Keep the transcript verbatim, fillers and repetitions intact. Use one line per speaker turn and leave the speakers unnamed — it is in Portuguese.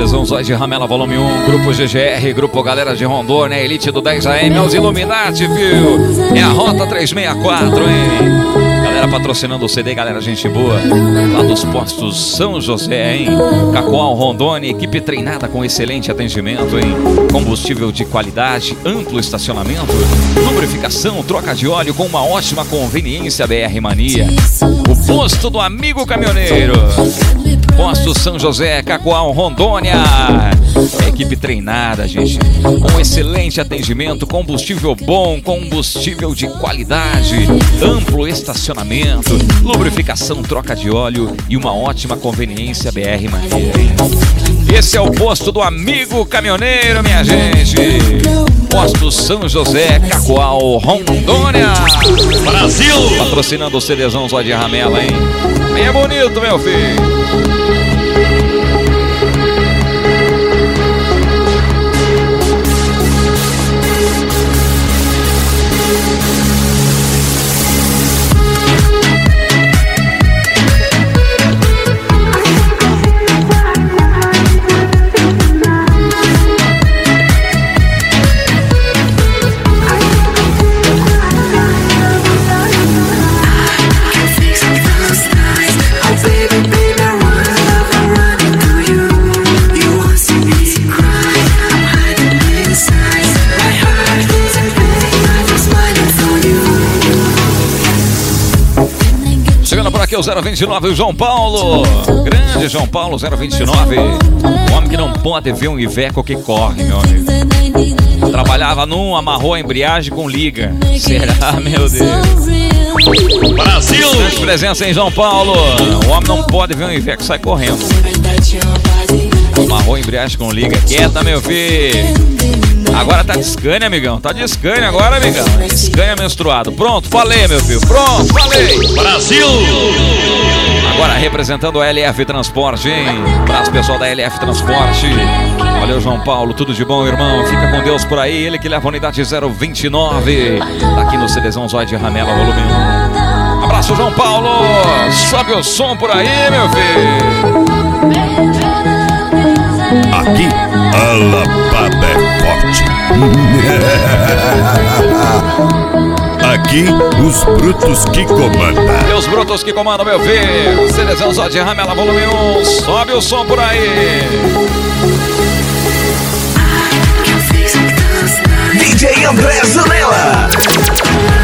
Seleção Zói de Ramela, volume um, Grupo G G R, Grupo Galera de Rondônia, Elite do dez A M, aos Illuminati, viu? É a Rota trezentos e sessenta e quatro, hein? Galera patrocinando o C D, galera, gente boa. Lá dos postos São José, hein? Cacoal, Rondônia, equipe treinada com excelente atendimento, hein? Combustível de qualidade, amplo estacionamento, lubrificação, troca de óleo com uma ótima conveniência B R Mania. O posto do amigo caminhoneiro. Posto São José, Cacoal, Rondônia. Equipe treinada, gente, com excelente atendimento, combustível bom, combustível de qualidade, amplo estacionamento, lubrificação, troca de óleo e uma ótima conveniência B R Mania. Esse é o posto do amigo caminhoneiro, minha gente. Posto São José, Cacoal, Rondônia, Brasil. Patrocinando o CDzão Zói de Ramela, hein? Bem bonito, meu filho. Aqui é o zero vinte e nove, o João Paulo. Grande João Paulo, zero vinte e nove. O homem que não pode ver um Iveco que corre, meu amigo. Trabalhava num, amarrou a embreagem com liga. Será, meu Deus? Brasil! Grande presença em João Paulo. O homem não pode ver um Iveco, sai correndo. Amarrou a embreagem com liga. Quieta, meu filho. Agora tá de Scania, amigão. Tá de Scania agora, amigão. Scania menstruado. Pronto, falei, meu filho. Pronto, falei. Brasil! Agora representando a L F Transporte, hein? Abraço, pessoal da L F Transporte. Valeu, João Paulo. Tudo de bom, irmão. Fica com Deus por aí. Ele que leva a unidade zero vinte e nove. Tá aqui no CDzão Zói de Ramela, volume um. Abraço, João Paulo. Sobe o som por aí, meu filho.
Aqui, a lapada é forte. Aqui, os brutos que comandam.
E os brutos que comandam, meu filho. Seleção Zói de Ramela, volume um. Sobe o som por aí.
D J André Zanella.